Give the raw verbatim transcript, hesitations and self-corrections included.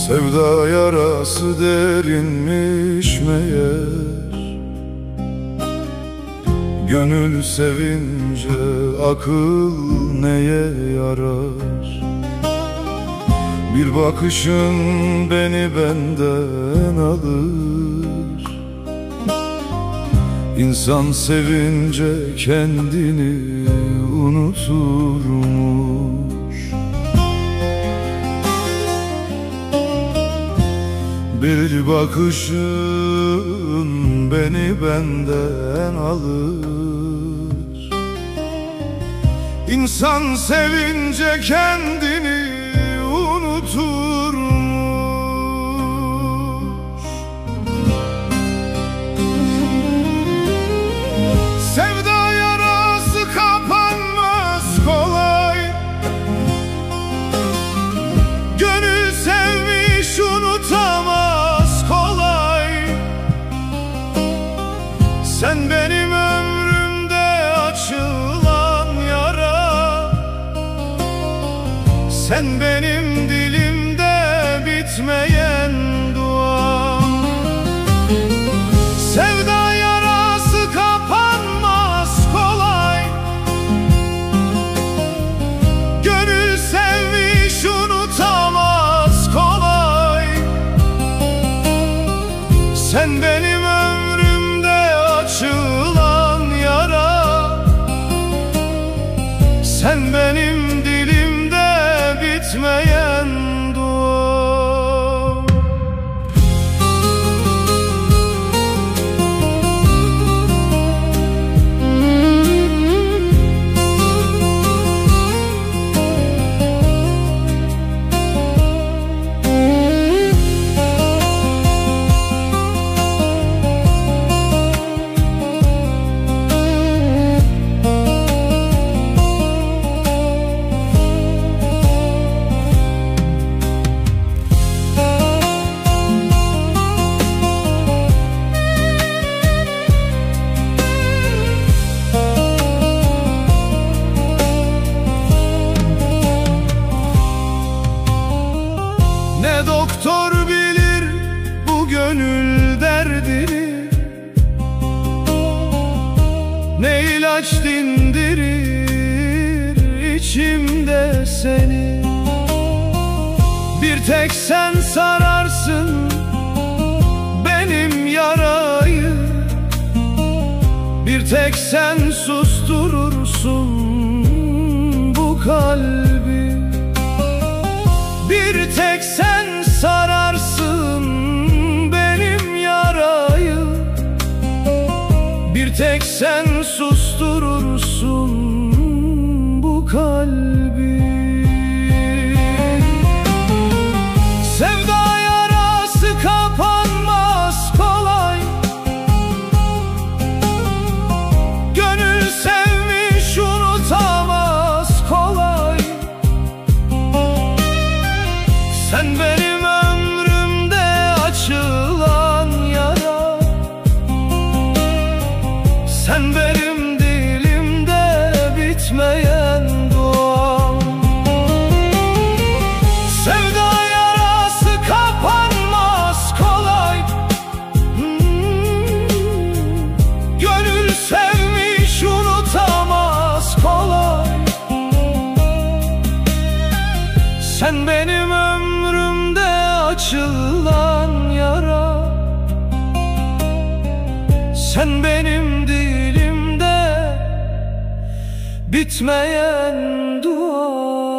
Sevda yarası derinmiş meğer, gönül sevince akıl neye yarar? Bir bakışın beni benden alır. İnsan sevince kendini unuturmuş. Bir bakışın beni benden alır. İnsan sevince kendini unuturmuş. Sevda yarası kapanmaz kolay. Gönül sevmiş unutamaz kolay. Sen benim ömrümde açılan yara, sen benim dilimde bitmeyen dua. Sevda yarası kapanmaz kolay. Gönül sevmiş unutamaz kolay. Sen benim ömrümde açılan yara, sen benim dilimde bitmeyen dua. Ne doktor bilir bu gönül derdini, ne ilaç dindirir içimde seni. Bir tek sen sararsın benim yarayı, bir tek sen susturursun bu kalbi. Bir tek sen sararsın benim yarayı, bir tek sen susturursun bu kalbi. Sevda yarası kapanmaz kolay. Gönül sevmiş unutamaz kolay. Sen benim ömrümde açılan yara, sen benim dilimde bitmeyen dua. Sevda yarası kapanmaz kolay. hmm. Gönül sevmiş unutamaz kolay. Sen benim ömrümde açılan yara, sen benim dilimde bitmeyen dua.